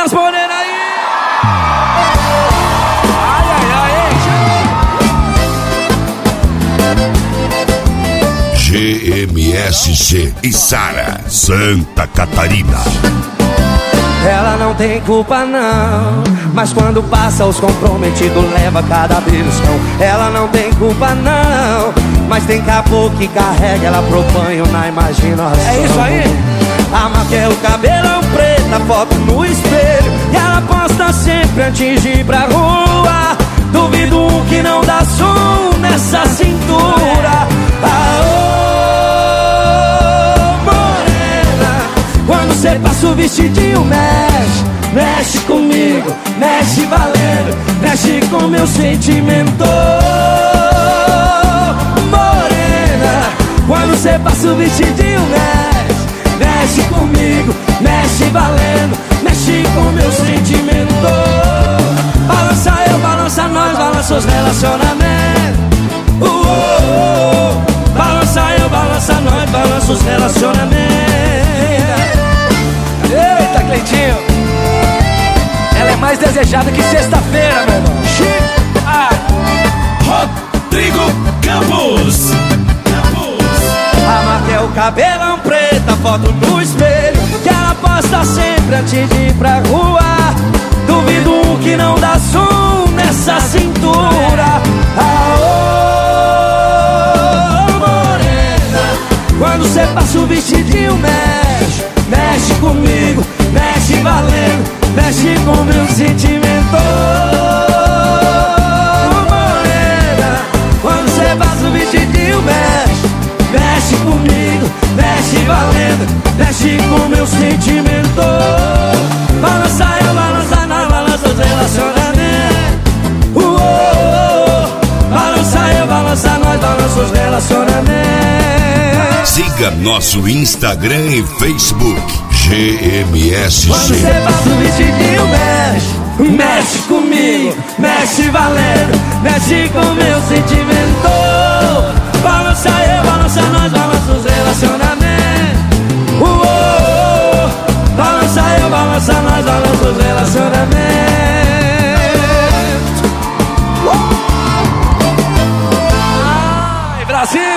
pras morenas aí. Ai, ai, ai, GMSG e Sara, Santa Catarina. Ela não tem culpa não, mas quando passa os comprometidos leva cada beliscão. Ela não tem culpa não, mas tem caboclo que carrega ela pro banho na imaginação. É isso aí. A marca é o cabelão preto, a foto no espelho, e ela posta sempre antes de ir pra rua. Duvido um que não dá som nessa cintura. Quando cê passa o vestidinho, mexe, mexe comigo, mexe valendo, mexe com meu sentimento. Morena, quando cê passa o vestidinho, mexe, mexe comigo, mexe valendo, mexe com meu sentimento. Balança eu, balança nós, balança os relacionamentos. Balança eu, balança nós, balança os relacionamentos. Eita, Cleitinho, ela é mais desejada que sexta-feira, meu irmão. Rodrigo Campos. A marca é o cabelão preto, a foto no espelho, que ela posta sempre antes de ir pra rua. Duvido um que não dá som nessa cintura. Morena, quando cê passa o vestidinho, mexe, mexe comigo, mexe valendo, mexe com meu sentimento. Morena, quando cê passa o vestidinho, mexe, mexe comigo, mexe valendo, mexe com meu sentimento. Balança eu, balança nós, balança os relacionamentos. Balança eu, balança nós, balança os relacionamentos. Siga nosso Instagram e Facebook, GMSG. Quando cê passa o vestidinho, mexe, mexe comigo, mexe valendo, mexe com meu sentimento. Balança eu, balança nós, balança os relacionamentos. Balança eu, balança nós, balança os relacionamentos. Ai, Brasil!